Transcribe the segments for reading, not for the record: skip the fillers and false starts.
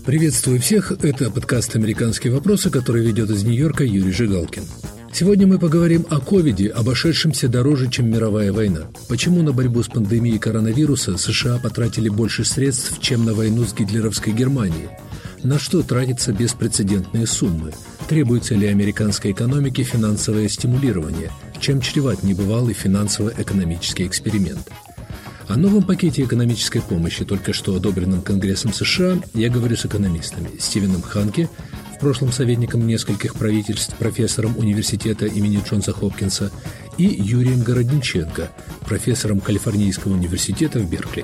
Приветствую всех, это подкаст «Американские вопросы», который ведет из Нью-Йорка Юрий Жигалкин. Сегодня мы поговорим о ковиде, обошедшемся дороже, чем мировая война. Почему на борьбу с пандемией коронавируса США потратили больше средств, чем на войну с гитлеровской Германией? На что тратятся беспрецедентные суммы? Требуется ли американской экономике финансовое стимулирование? Чем чреват небывалый финансово-экономический эксперимент? О новом пакете экономической помощи, только что одобренном Конгрессом США, я говорю с экономистами Стивеном Ханке, в прошлом советником нескольких правительств, профессором университета имени Джонса Хопкинса, и Юрием Городниченко, профессором Калифорнийского университета в Беркли.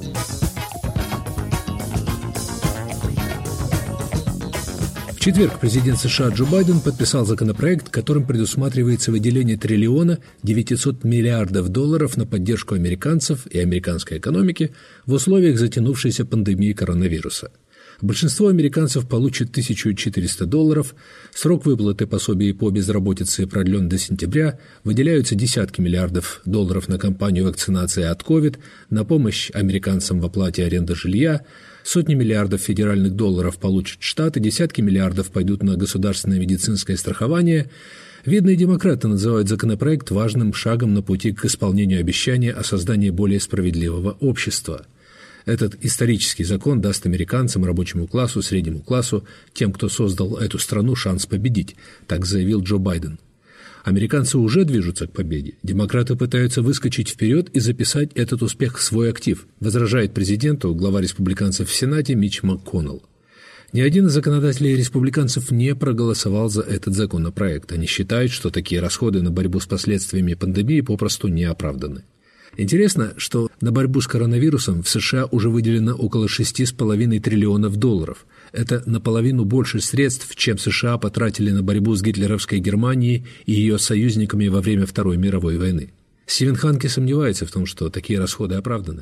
В четверг президент США Джо Байден подписал законопроект, которым предусматривается выделение $1 900 миллиардов на поддержку американцев и американской экономики в условиях затянувшейся пандемии коронавируса. Большинство американцев получит $1400, срок выплаты пособий по безработице продлен до сентября, выделяются десятки миллиардов долларов на кампанию вакцинации от COVID, на помощь американцам в оплате аренды жилья, сотни миллиардов федеральных долларов получат штаты, десятки миллиардов пойдут на государственное медицинское страхование. Видные демократы называют законопроект важным шагом на пути к исполнению обещания о создании более справедливого общества. Этот исторический закон даст американцам, рабочему классу, среднему классу, тем, кто создал эту страну, шанс победить, так заявил Джо Байден. Американцы уже движутся к победе. Демократы пытаются выскочить вперед и записать этот успех в свой актив, возражает президенту глава республиканцев в Сенате Митч МакКоннелл. Ни один из законодателей республиканцев не проголосовал за этот законопроект. Они считают, что такие расходы на борьбу с последствиями пандемии попросту не оправданы. Интересно, что на борьбу с коронавирусом в США уже выделено около $6,5 триллионов. Это наполовину больше средств, чем США потратили на борьбу с гитлеровской Германией и ее союзниками во время Второй мировой войны. Стивен Ханке сомневается в том, что такие расходы оправданы.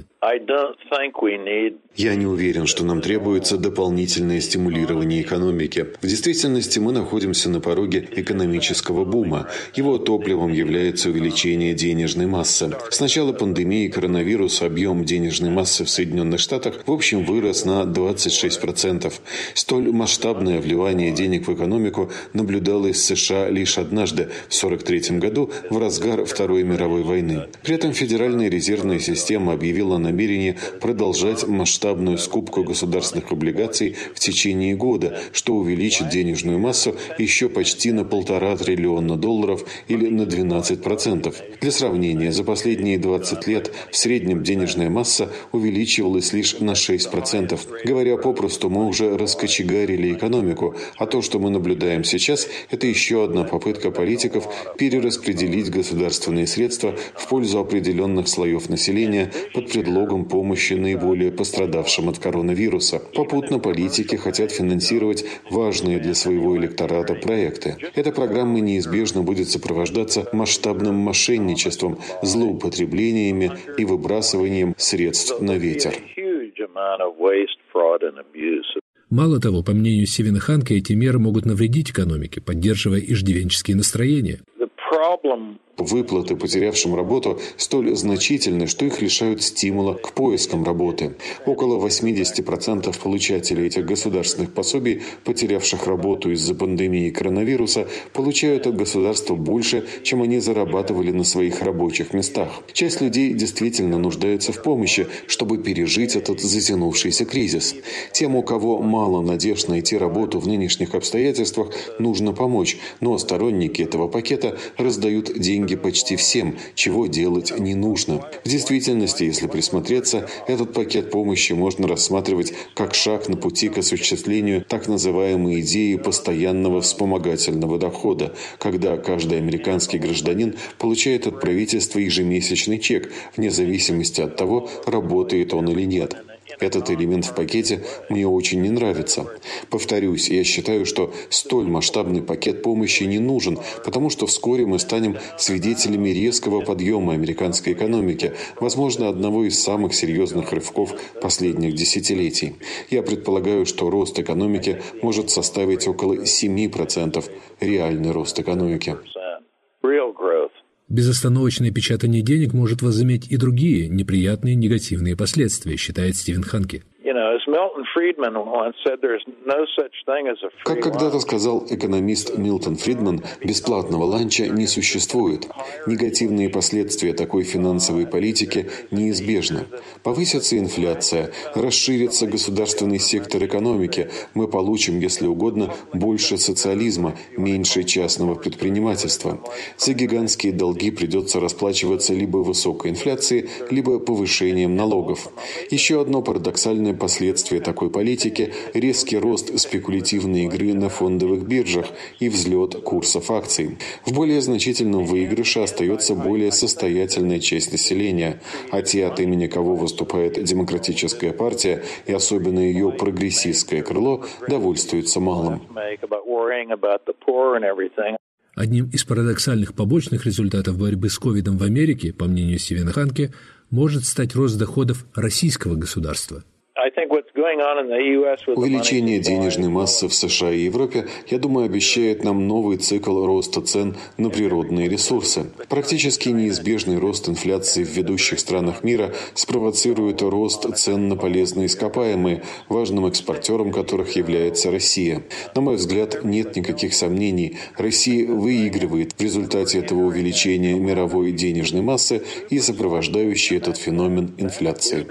Я не уверен, что нам требуется дополнительное стимулирование экономики. В действительности мы находимся на пороге экономического бума. Его топливом является увеличение денежной массы. С начала пандемии коронавируса объем денежной массы в Соединенных Штатах в общем вырос на 26%. Столь масштабное вливание денег в экономику наблюдалось в США лишь однажды, в 1943 году, в разгар Второй мировой войны. При этом Федеральная резервная система объявила о намерении продолжать масштабную скупку государственных облигаций в течение года, что увеличит денежную массу еще почти на $1,5 триллиона или на 12%. Для сравнения, за последние 20 лет в среднем денежная масса увеличивалась лишь на 6%. Говоря попросту, мы уже раскочегарили экономику, а то, что мы наблюдаем сейчас, это еще одна попытка политиков перераспределить государственные средства в пользу определенных слоев населения под предлогом помощи наиболее пострадавшим от коронавируса. Попутно политики хотят финансировать важные для своего электората проекты. Эта программа неизбежно будет сопровождаться масштабным мошенничеством, злоупотреблениями и выбрасыванием средств на ветер. Мало того, по мнению Стивена Ханке, эти меры могут навредить экономике, поддерживая иждивенческие настроения. Выплаты потерявшим работу столь значительны, что их лишают стимула к поискам работы. Около 80% получателей этих государственных пособий, потерявших работу из-за пандемии коронавируса, получают от государства больше, чем они зарабатывали на своих рабочих местах. Часть людей действительно нуждается в помощи, чтобы пережить этот затянувшийся кризис. Тем, у кого мало надежд найти работу в нынешних обстоятельствах, нужно помочь, но сторонники этого пакета раздают деньги почти всем, чего делать не нужно. В действительности, если присмотреться, этот пакет помощи можно рассматривать как шаг на пути к осуществлению так называемой идеи постоянного вспомогательного дохода, когда каждый американский гражданин получает от правительства ежемесячный чек, вне зависимости от того, работает он или нет. Этот элемент в пакете мне очень не нравится. Повторюсь, я считаю, что столь масштабный пакет помощи не нужен, потому что вскоре мы станем свидетелями резкого подъема американской экономики, возможно, одного из самых серьезных рывков последних десятилетий. Я предполагаю, что рост экономики может составить около 7%, реальный рост экономики. Безостановочное печатание денег может возыметь и другие неприятные негативные последствия, считает Стивен Ханке. Как когда-то сказал экономист Милтон Фридман, бесплатного ланча не существует. Негативные последствия такой финансовой политики неизбежны. Повысится инфляция, расширится государственный сектор экономики. Мы получим, если угодно, больше социализма, меньше частного предпринимательства. За гигантские долги придется расплачиваться либо высокой инфляцией, либо повышением налогов. Еще одно парадоксальное последствие такой политики – резкий рост спекулятивной игры на фондовых биржах и взлет курсов акций. В более значительном выигрыше остается более состоятельная часть населения, а те, от имени кого выступает Демократическая партия и особенно ее прогрессистское крыло, довольствуются малым. Одним из парадоксальных побочных результатов борьбы с ковидом в Америке, по мнению Стивена Ханке, может стать рост доходов российского государства. Увеличение денежной массы в США и Европе, я думаю, обещает нам новый цикл роста цен на природные ресурсы. Практически неизбежный рост инфляции в ведущих странах мира спровоцирует рост цен на полезные ископаемые, важным экспортером которых является Россия. На мой взгляд, нет никаких сомнений. Россия выигрывает в результате этого увеличения мировой денежной массы и сопровождающей этот феномен инфляции.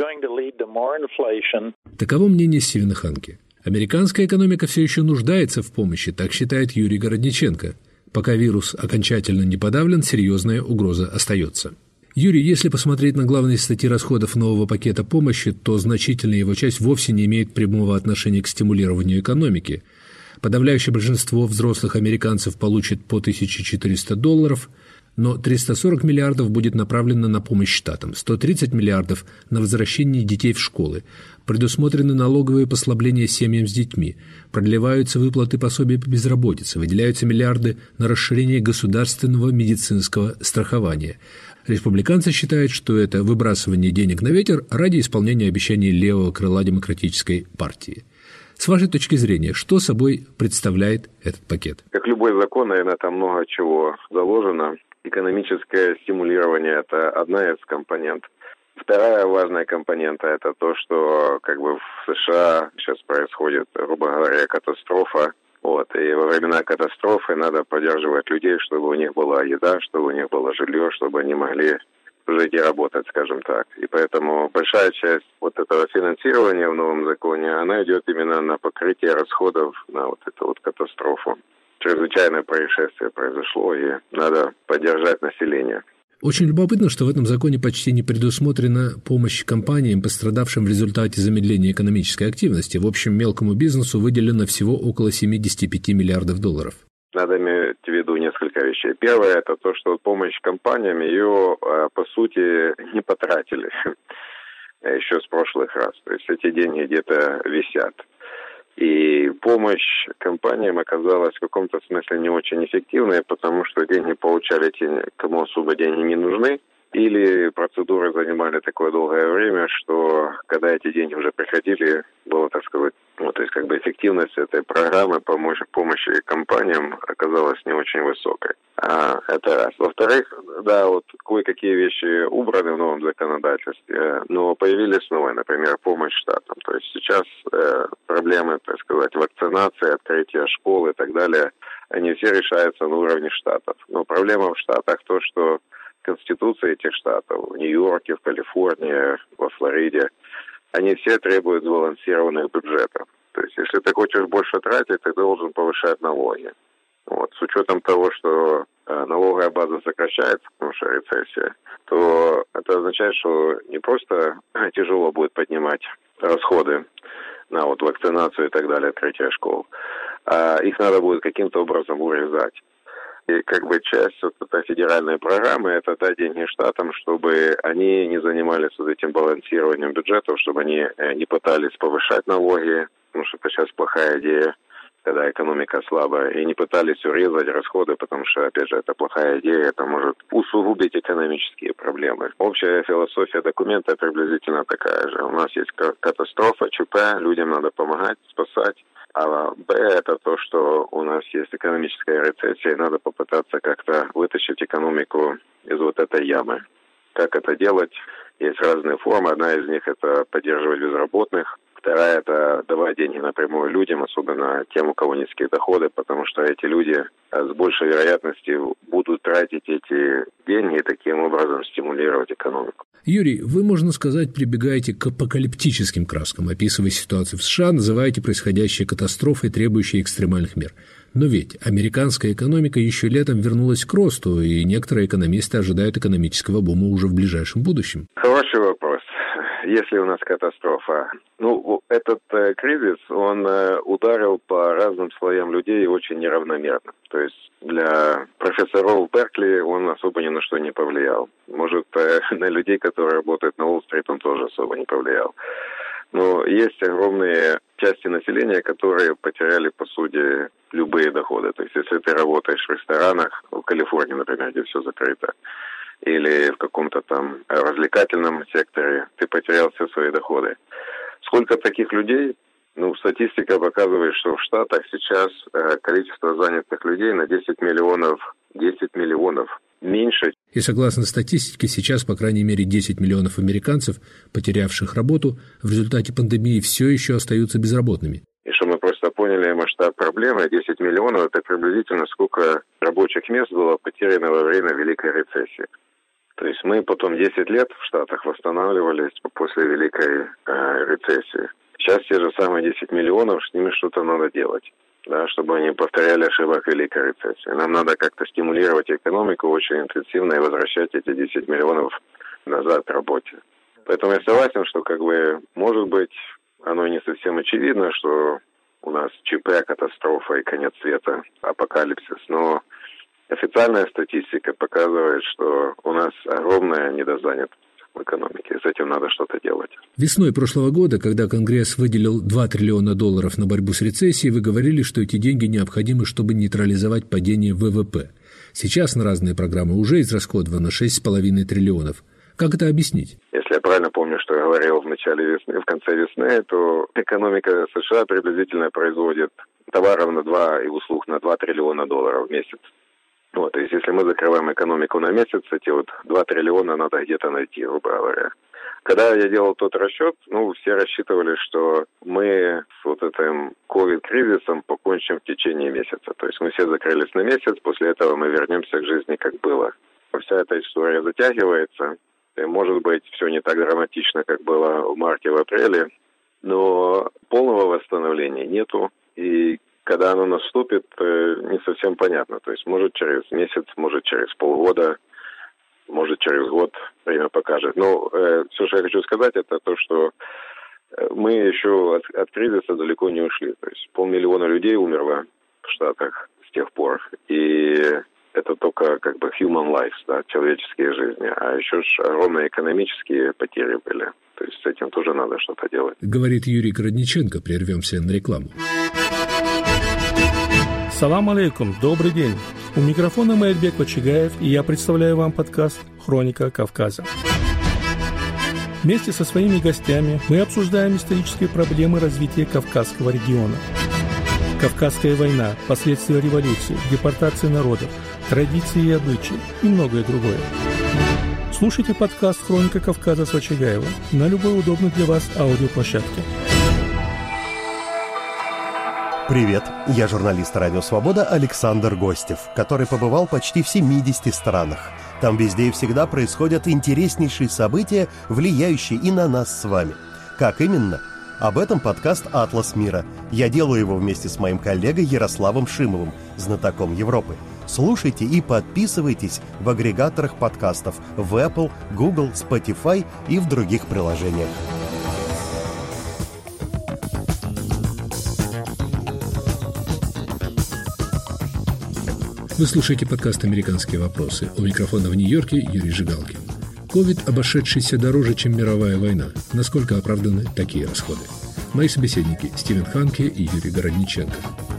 Таково мнение Стивена Ханке. Американская экономика все еще нуждается в помощи, так считает Юрий Городниченко. Пока вирус окончательно не подавлен, серьезная угроза остается. Юрий, если посмотреть на главные статьи расходов нового пакета помощи, то значительная его часть вовсе не имеет прямого отношения к стимулированию экономики. Подавляющее большинство взрослых американцев получит по $1400, но 340 миллиардов будет направлено на помощь штатам, 130 миллиардов – на возвращение детей в школы, предусмотрены налоговые послабления семьям с детьми, продлеваются выплаты пособий по безработице, выделяются миллиарды на расширение государственного медицинского страхования. Республиканцы считают, что это выбрасывание денег на ветер ради исполнения обещаний левого крыла Демократической партии. С вашей точки зрения, что собой представляет этот пакет? Как любой закон, наверное, там много чего заложено. Экономическое стимулирование – это одна из компонентов. Вторая важная компонента – это то, что в США сейчас происходит, грубо говоря, катастрофа. И во времена катастрофы надо поддерживать людей, чтобы у них была еда, чтобы у них было жилье, чтобы они могли жить и работать, скажем так. И поэтому большая часть этого финансирования в новом законе, она идет именно на покрытие расходов на эту катастрофу. Чрезвычайное происшествие произошло, и надо поддержать население. Очень любопытно, что в этом законе почти не предусмотрена помощь компаниям, пострадавшим в результате замедления экономической активности. В общем, мелкому бизнесу выделено всего около $75 миллиардов. Надо иметь в виду несколько вещей. Первое – это то, что помощь компаниям, ее, по сути, не потратили еще с прошлых раз. То есть эти деньги где-то висят. И помощь компаниям оказалась в каком-то смысле не очень эффективной, потому что деньги получали те, кому особо деньги не нужны, или процедуры занимали такое долгое время, что когда эти деньги уже приходили, было, так сказать, эффективность этой программы помощи компаниям оказалась не очень высокой. Это раз. Во-вторых, кое-какие вещи убраны в новом законодательстве, но появились новые, например, помощь штатам. То есть сейчас проблемы, так сказать, вакцинации, открытия школ и так далее, они все решаются на уровне штатов. Но проблема в штатах то, что конституции этих штатов, в Нью-Йорке, в Калифорнии, во Флориде, они все требуют сбалансированных бюджетов. То есть, если ты хочешь больше тратить, ты должен повышать налоги. С учетом того, что налоговая база сокращается, потому что рецессия, то это означает, что не просто тяжело будет поднимать расходы на вакцинацию и так далее, открытие школ, а их надо будет каким-то образом урезать. И часть этой федеральной программы – это дать деньги штатам, чтобы они не занимались этим балансированием бюджетов, чтобы они не пытались повышать налоги, потому что это сейчас плохая идея, когда экономика слабая, и не пытались урезать расходы, потому что, опять же, это плохая идея, это может усугубить экономические проблемы. Общая философия документа приблизительно такая же. У нас есть катастрофа, ЧП, людям надо помогать, спасать. А Б – это то, что у нас есть экономическая рецессия, и надо попытаться как-то вытащить экономику из этой ямы. Как это делать? Есть разные формы. Одна из них – это поддерживать безработных. Вторая – это давать деньги напрямую людям, особенно тем, у кого низкие доходы, потому что эти люди с большей вероятностью будут тратить эти деньги и таким образом стимулировать экономику. Юрий, вы, можно сказать, прибегаете к апокалиптическим краскам, описывая ситуацию в США, называете происходящее катастрофой, требующей экстремальных мер. Но ведь американская экономика еще летом вернулась к росту, и некоторые экономисты ожидают экономического бума уже в ближайшем будущем. Хороший вопрос. Если у нас катастрофа? Этот кризис, он ударил по разным слоям людей очень неравномерно. То есть для профессоров Беркли он особо ни на что не повлиял. Может, на людей, которые работают на Уолл-стрит, он тоже особо не повлиял. Но есть огромные части населения, которые потеряли, по сути, любые доходы. То есть если ты работаешь в ресторанах, в Калифорнии, например, где все закрыто, или в каком-то там развлекательном секторе, ты потерял все свои доходы. Сколько таких людей? Статистика показывает, что в Штатах сейчас количество занятых людей на 10 миллионов меньше. И согласно статистике, сейчас, по крайней мере, 10 миллионов американцев, потерявших работу, в результате пандемии все еще остаются безработными. И чтобы мы просто поняли масштаб проблемы, 10 миллионов – это приблизительно сколько рабочих мест было потеряно во время Великой рецессии. То есть мы потом 10 лет в Штатах восстанавливались после Великой рецессии. Сейчас те же самые 10 миллионов, с ними что-то надо делать, да, чтобы они повторяли ошибок Великой рецессии. Нам надо как-то стимулировать экономику очень интенсивно и возвращать эти 10 миллионов назад к работе. Поэтому я согласен, что может быть, оно не совсем очевидно, что у нас ЧП, катастрофа и конец света, апокалипсис, но официальная статистика показывает, что у нас огромная недозанятость в экономике, и с этим надо что-то делать. Весной прошлого года, когда Конгресс выделил $2 триллиона на борьбу с рецессией, вы говорили, что эти деньги необходимы, чтобы нейтрализовать падение ВВП. Сейчас на разные программы уже израсходовано $6,5 триллионов. Как это объяснить? Если я правильно помню, что я говорил в начале весны, в конце весны, то экономика США приблизительно производит товаров и услуг на $2 триллиона в месяц. То есть, если мы закрываем экономику на месяц, эти $2 триллиона надо где-то найти, грубо говоря. Когда я делал тот расчет, все рассчитывали, что мы с этим ковид-кризисом покончим в течение месяца. То есть мы все закрылись на месяц, после этого мы вернемся к жизни, как было. Вся эта история затягивается. И, может быть, все не так драматично, как было в марте, в апреле, но полного восстановления нету. И когда оно наступит, не совсем понятно. То есть, может, через месяц, может, через полгода, может, через год время покажет. Но все, что я хочу сказать, это то, что мы еще от кризиса далеко не ушли. То есть 500 000 людей умерло в Штатах с тех пор. И это только human lives, да, человеческие жизни. А еще огромные экономические потери были. То есть с этим тоже надо что-то делать. Говорит Юрий Городниченко. Прервемся на рекламу. Салам алейкум, добрый день. У микрофона Маэльбек Вачигаев, и я представляю вам подкаст «Хроника Кавказа». Вместе со своими гостями мы обсуждаем исторические проблемы развития Кавказского региона. Кавказская война, последствия революции, депортации народов, традиции и обычаи и многое другое. Слушайте подкаст «Хроника Кавказа» с Вачигаевым на любой удобной для вас аудиоплощадке. Привет, я журналист «Радио Свобода» Александр Гостев, который побывал почти в 70 странах. Там везде и всегда происходят интереснейшие события, влияющие и на нас с вами. Как именно? Об этом подкаст «Атлас мира». Я делаю его вместе с моим коллегой Ярославом Шимовым, знатоком Европы. Слушайте и подписывайтесь в агрегаторах подкастов в Apple, Google, Spotify и в других приложениях. Вы слушаете подкаст «Американские вопросы». У микрофона в Нью-Йорке Юрий Жигалкин. Ковид, обошедшийся дороже, чем мировая война. Насколько оправданы такие расходы? Мои собеседники Стивен Ханке и Юрий Городниченко.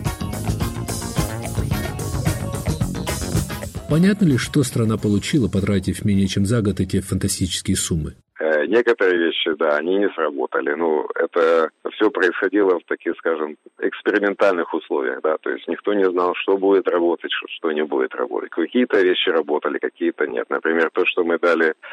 Понятно ли, что страна получила, потратив менее чем за год эти фантастические суммы? Некоторые вещи, да, они не сработали. Это все происходило в таких, скажем, экспериментальных условиях, да, то есть никто не знал, что будет работать, что не будет работать. Какие-то вещи работали, какие-то нет. Например, то, что мы дали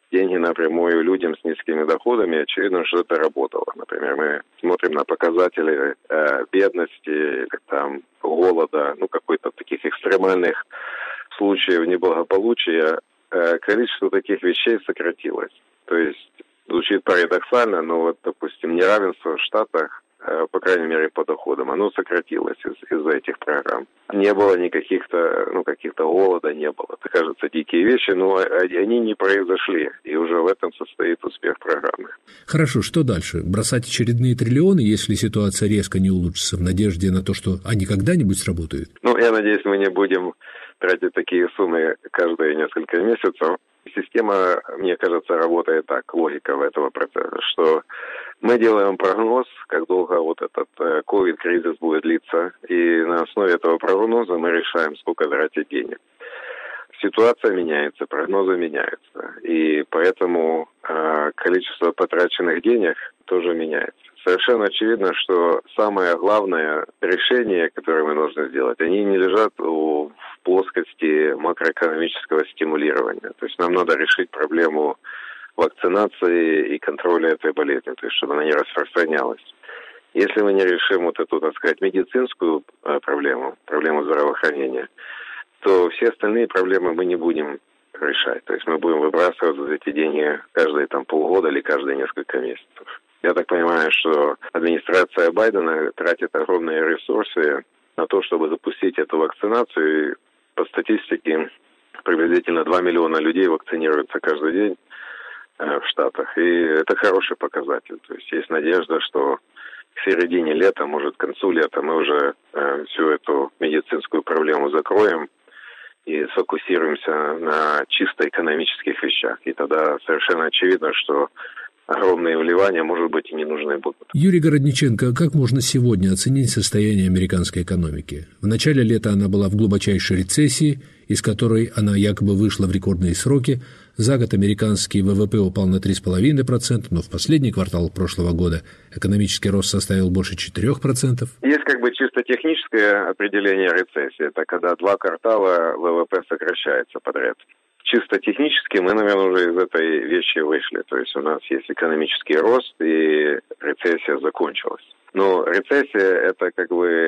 деньги напрямую людям с низкими доходами, очевидно, что это работало. Например, мы смотрим на показатели бедности или там голода, какой-то таких экстремальных случаев неблагополучия, количество таких вещей сократилось. То есть, звучит парадоксально, но допустим, неравенство в Штатах, по крайней мере, по доходам, оно сократилось из-за этих программ. Не было никаких-то, каких-то голода не было. Это, кажется, дикие вещи, но они не произошли. И уже в этом состоит успех программы. Хорошо, что дальше? Бросать очередные триллионы, если ситуация резко не улучшится, в надежде на то, что они когда-нибудь сработают? Я надеюсь, мы не будем тратить такие суммы каждые несколько месяцев. Система, мне кажется, работает так, логика этого процесса, что мы делаем прогноз, как долго этот ковид-кризис будет длиться, и на основе этого прогноза мы решаем, сколько тратить денег. Ситуация меняется, прогнозы меняются, и поэтому количество потраченных денег тоже меняется. Совершенно очевидно, что самое главное решение, которое мы должны сделать, они не лежат в плоскости макроэкономического стимулирования. То есть нам надо решить проблему вакцинации и контроля этой болезни, то есть чтобы она не распространялась. Если мы не решим эту, так сказать, медицинскую проблему здравоохранения, то все остальные проблемы мы не будем решать. То есть мы будем выбрасывать эти деньги каждые полгода или каждые несколько месяцев. Я так понимаю, что администрация Байдена тратит огромные ресурсы на то, чтобы запустить эту вакцинацию. И по статистике приблизительно 2 миллиона людей вакцинируются каждый день в Штатах. И это хороший показатель. То есть надежда, что к середине лета, может, к концу лета мы уже всю эту медицинскую проблему закроем и сфокусируемся на чисто экономических вещах. И тогда совершенно очевидно, что огромные вливания, может быть, и не нужны будут. Юрий Городниченко, как можно сегодня оценить состояние американской экономики? В начале лета она была в глубочайшей рецессии, из которой она якобы вышла в рекордные сроки. За год американский ВВП упал на 3,5%, но в последний квартал прошлого года экономический рост составил больше 4%. Есть чисто техническое определение рецессии. Это когда 2 квартала ВВП сокращается подряд. Чисто технически мы, наверное, уже из этой вещи вышли. То есть у нас есть экономический рост, и рецессия закончилась. Но рецессия – это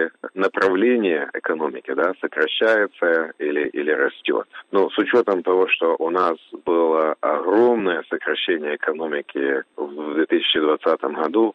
направление экономики, сокращается или растет. Но с учетом того, что у нас было огромное сокращение экономики в 2020 году,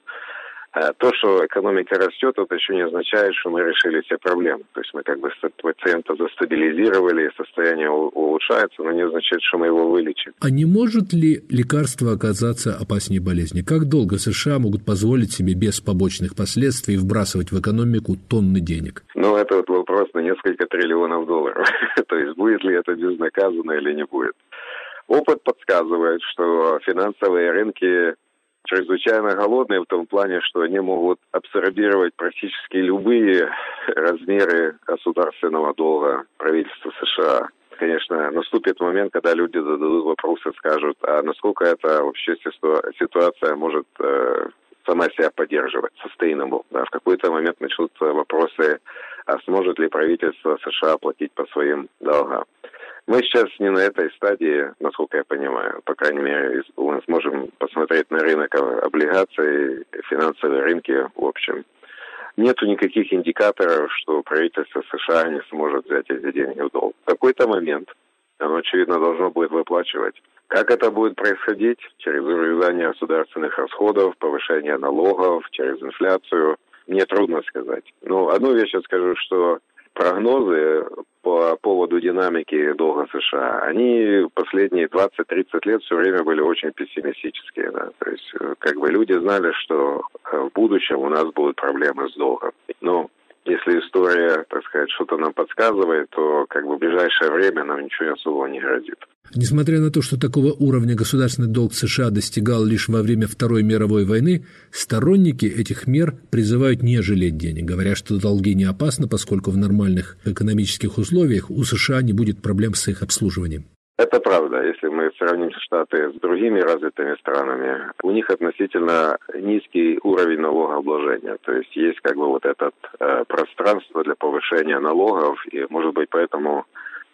то, что экономика растет, это еще не означает, что мы решили все проблемы. То есть мы пациента застабилизировали, состояние улучшается, но не означает, что мы его вылечим. А не может ли лекарство оказаться опаснее болезни? Как долго США могут позволить себе без побочных последствий вбрасывать в экономику тонны денег? Это вопрос на несколько триллионов долларов. То есть будет ли это безнаказанно или не будет. Опыт подсказывает, что финансовые рынки чрезвычайно голодные в том плане, что они могут абсорбировать практически любые размеры государственного долга правительства США. Конечно, наступит момент, когда люди зададут вопросы, скажут, а насколько это вообще ситуация может сама себя поддерживать, sustainable. В какой-то момент начнутся вопросы, а сможет ли правительство США платить по своим долгам. Мы сейчас не на этой стадии, насколько я понимаю. По крайней мере, мы сможем посмотреть на рынок облигаций, финансовые рынки в общем. Нету никаких индикаторов, что правительство США не сможет взять эти деньги в долг. В какой-то момент оно, очевидно, должно будет выплачивать. Как это будет происходить? Через урезание государственных расходов, повышение налогов, через инфляцию? Мне трудно сказать. Но одну вещь я скажу, что прогнозы по поводу динамики долга США, они последние 20-30 лет все время были очень пессимистические. То есть люди знали, что в будущем у нас будут проблемы с долгом. Но если история, так сказать, что-то нам подсказывает, то в ближайшее время нам ничего особого не грозит. Несмотря на то, что такого уровня государственный долг США достигал лишь во время Второй мировой войны, сторонники этих мер призывают не жалеть денег, говоря, что долги не опасны, поскольку в нормальных экономических условиях у США не будет проблем с их обслуживанием. Это правда. Если мы сравним Штаты с другими развитыми странами, у них относительно низкий уровень налогообложения. То есть есть это пространство для повышения налогов, и, может быть, поэтому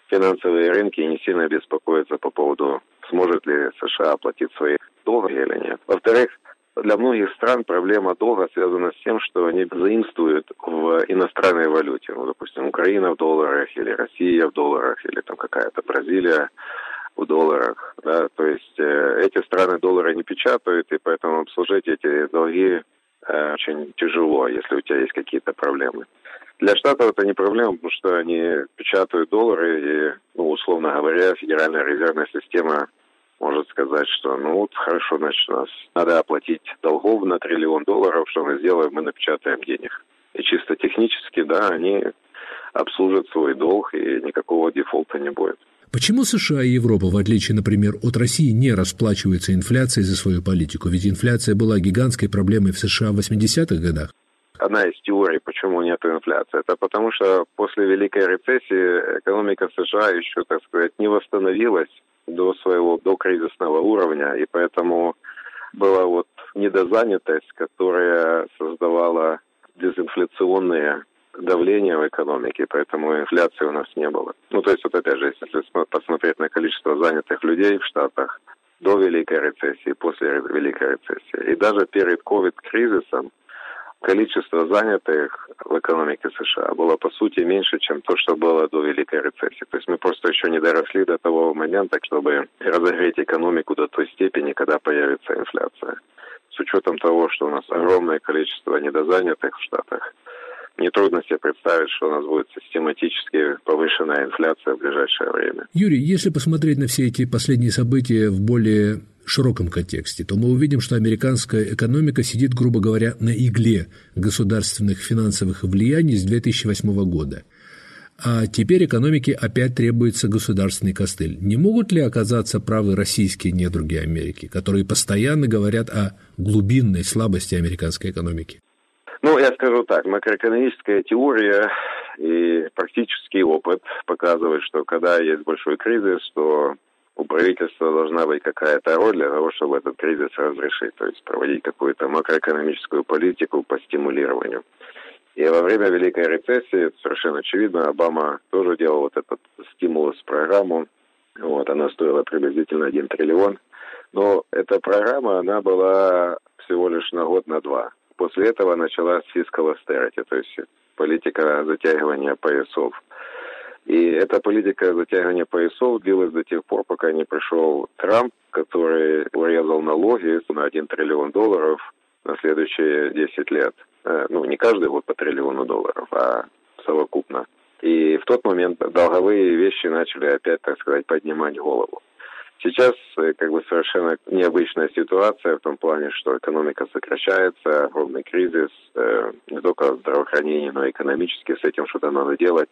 финансовые рынки не сильно беспокоятся по поводу, сможет ли США оплатить свои долги или нет. Во-вторых, для многих стран проблема долга связана с тем, что они заимствуют в иностранной валюте. Ну, допустим, Украина в долларах, или Россия в долларах, или там какая-то Бразилия в долларах. Да? То есть эти страны доллары не печатают, и поэтому обслужить эти долги очень тяжело, если у тебя есть какие-то проблемы. Для Штатов это не проблема, потому что они печатают доллары, и, ну, условно говоря, Федеральная резервная система может сказать, что, ну вот, хорошо, значит, у нас надо оплатить долгов на $1 триллион, что мы сделаем, мы напечатаем денег. И чисто технически, да, они обслужат свой долг, и никакого дефолта не будет. Почему США и Европа, в отличие, например, от России, не расплачиваются инфляцией за свою политику? Ведь инфляция была гигантской проблемой в США в 80-х годах. Одна из теорий, почему нет инфляции, это потому что после Великой рецессии экономика США еще, так сказать, не восстановилась до своего докризисного уровня, и поэтому была вот недозанятость, которая создавала дезинфляционные давление в экономике, поэтому инфляции у нас не было. Ну, то есть, вот опять же, если посмотреть на количество занятых людей в Штатах до Великой рецессии, после Великой рецессии, и даже перед ковид-кризисом, количество занятых в экономике США было, по сути, меньше, чем то, что было до Великой рецессии. То есть мы просто еще не доросли до того момента, чтобы разогреть экономику до той степени, когда появится инфляция. С учетом того, что у нас огромное количество недозанятых в Штатах, нетрудно себе представить, что у нас будет систематически повышенная инфляция в ближайшее время. Юрий, если посмотреть на все эти последние события в более широком контексте, то мы увидим, что американская экономика сидит, грубо говоря, на игле государственных финансовых влияний с 2008 года. А теперь экономике опять требуется государственный костыль. Не могут ли оказаться правы российские недруги Америки, которые постоянно говорят о глубинной слабости американской экономики? Ну, я скажу так, макроэкономическая теория и практический опыт показывают, что когда есть большой кризис, то у правительства должна быть какая-то роль для того, чтобы этот кризис разрешить, то есть проводить какую-то макроэкономическую политику по стимулированию. И во время Великой рецессии, совершенно очевидно, Обама тоже делал вот этот стимулус-программу. Вот, она стоила приблизительно $1 триллион. Но эта программа, она была всего лишь на год, на два. После этого началась fiscal austerity, то есть политика затягивания поясов. И эта политика затягивания поясов длилась до тех пор, пока не пришел Трамп, который урезал налоги на $1 триллион на следующие 10 лет. Ну, не каждый год по $1 триллиону, а совокупно. И в тот момент долговые вещи начали опять, так сказать, поднимать голову. Сейчас как бы совершенно необычная ситуация в том плане, что экономика сокращается, огромный кризис, не только в здравоохранении, но и экономически, с этим что-то надо делать.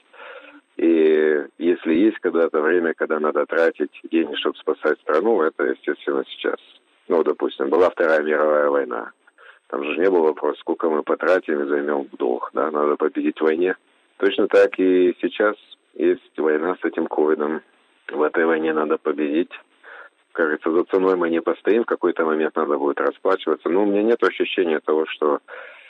И если есть когда-то время, когда надо тратить деньги, чтобы спасать страну, это, естественно, сейчас. Ну, допустим, была Вторая мировая война. Там же не было вопроса, сколько мы потратим и займем в долг. Да? Надо победить в войне. Точно так и сейчас есть война с этим ковидом. В этой войне надо победить. Кажется, за ценой мы не постоим, в какой-то момент надо будет расплачиваться. Но у меня нет ощущения того, что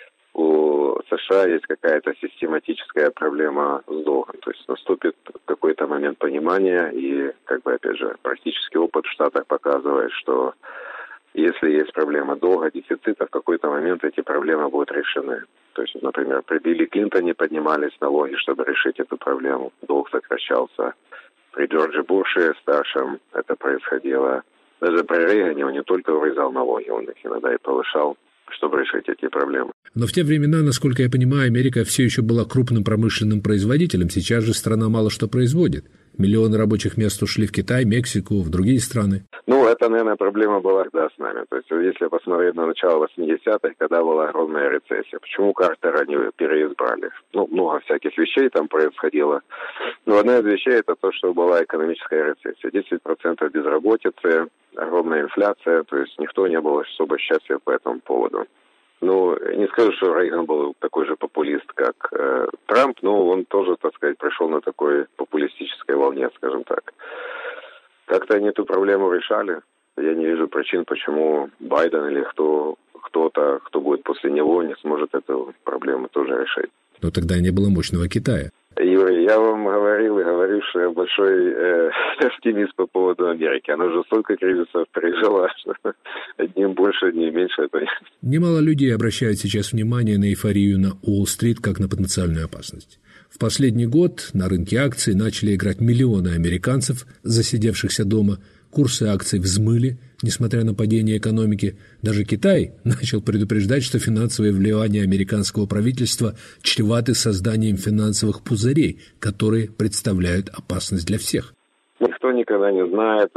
у США есть какая-то систематическая проблема с долгом. То есть наступит какой-то момент понимания, и, как бы, опять же, практический опыт в Штатах показывает, что если есть проблема долга, дефицита, в какой-то момент эти проблемы будут решены. То есть, например, при Билли Клинтоне поднимались налоги, чтобы решить эту проблему. Долг сокращался. При Джордже Буше старшем это происходило. Даже при Рейгане он не только урезал налоги, он их иногда и повышал, чтобы решить эти проблемы. Но в те времена, насколько я понимаю, Америка все еще была крупным промышленным производителем. Сейчас же страна мало что производит. Миллионы рабочих мест ушли в Китай, Мексику, в другие страны. Ну, это, наверное, проблема была тогда с нами. То есть, если посмотреть на начало 80-х, когда была огромная рецессия, почему Картера не переизбрали? Ну, много всяких вещей там происходило. Но одна из вещей – это то, что была экономическая рецессия. 10% безработицы, огромная инфляция, то есть никто не был особо счастлив по этому поводу. Ну, не скажу, что Рейган был такой же популист, как Трамп, но он тоже, так сказать, пришел на такой популистической волне, скажем так. Как-то они эту проблему решали. Я не вижу причин, почему Байден или кто-то, кто будет после него, не сможет эту проблему тоже решить. Но тогда не было мощного Китая. Юрий, я вам говорил и говорю, что я большой оптимист по поводу Америки. Она уже столько кризисов пережила, что одним больше, одним меньше. Это... Немало людей обращают сейчас внимание на эйфорию на Уолл-стрит как на потенциальную опасность. В последний год на рынке акций начали играть миллионы американцев, засидевшихся дома. Курсы акций взмыли, несмотря на падение экономики. Даже Китай начал предупреждать, что финансовые вливания американского правительства чреваты созданием финансовых пузырей, которые представляют опасность для всех. Никто никогда не знает,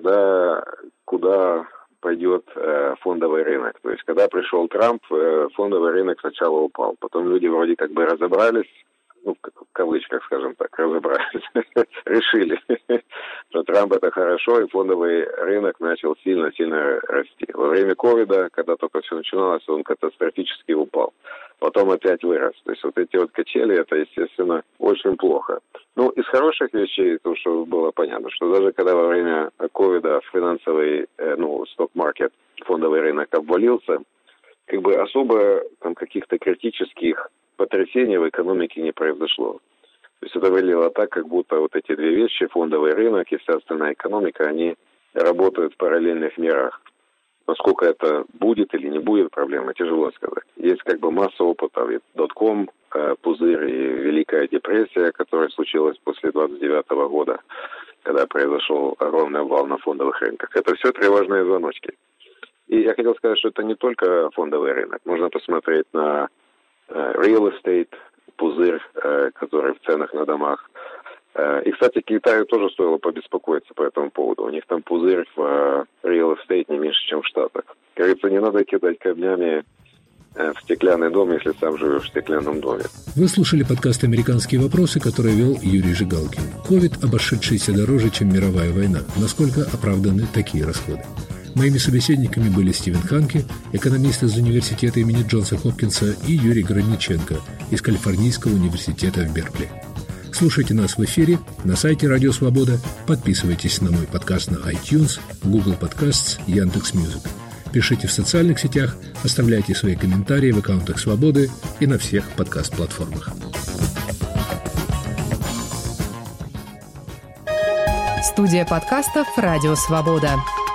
куда пойдет фондовый рынок. То есть, когда пришел Трамп, фондовый рынок сначала упал. Потом люди вроде как бы разобрались, в кавычках, скажем так, разобрались, решили, что Трамп это хорошо, и фондовый рынок начал сильно-сильно расти. Во время ковида, когда только все начиналось, он катастрофически упал. Потом опять вырос. То есть вот эти вот качели, это, естественно, очень плохо. Ну, из хороших вещей, то, что было понятно, что даже когда во время ковида финансовый, сток-маркет, фондовый рынок обвалился, как бы особо там каких-то критических потрясений в экономике не произошло. То есть это выглядело так, как будто вот эти две вещи, фондовый рынок и вся остальная экономика, они работают в параллельных мирах. Насколько это будет или не будет проблема, тяжело сказать. Есть как бы масса опыта, ведь дотком, пузырь и Великая депрессия, которая случилась после 29 года, когда произошел огромный обвал на фондовых рынках. Это все тревожные звоночки. И я хотел сказать, что это не только фондовый рынок. Можно посмотреть на real estate, пузырь, который в ценах на домах. И, кстати, Китаю тоже стоило побеспокоиться по этому поводу. У них там пузырь в real estate не меньше, чем в Штатах. Кажется, не надо кидать камнями в стеклянный дом, если сам живешь в стеклянном доме. Вы слушали подкаст «Американские вопросы», который вел Юрий Жигалкин. Ковид, обошедшийся дороже, чем мировая война. Насколько оправданы такие расходы? Моими собеседниками были Стивен Ханке, экономист из университета имени Джонса Хопкинса, и Юрий Граниченко из Калифорнийского университета в Беркли. Слушайте нас в эфире на сайте Радио Свобода, подписывайтесь на мой подкаст на iTunes, Google Podcasts, Яндекс.Мьюзик. Пишите в социальных сетях, оставляйте свои комментарии в аккаунтах Свободы и на всех подкаст-платформах. Студия подкастов «Радио Свобода».